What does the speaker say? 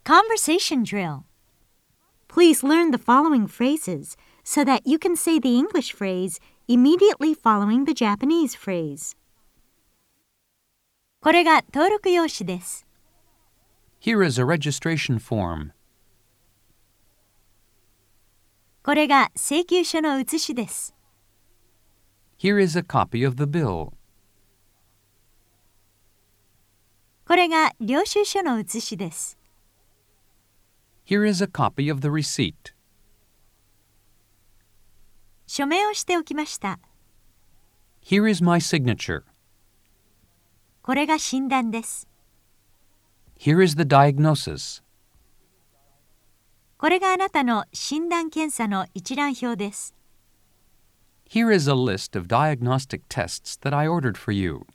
Conversation drill. Please learn the following phrases so that you can say the English phrase immediately following the Japanese phrase. これが登録用紙です。 Here is a registration form. これが請求書の写しです。 Here is a copy of the bill. これが領収書の写しです。 Here is a copy of the receipt. 署名をしておきました。 Here is my signature. これが診断です。 Here is the diagnosis. これがあなたの診断検査の一覧表です。 Here is a list of diagnostic tests that I ordered for you.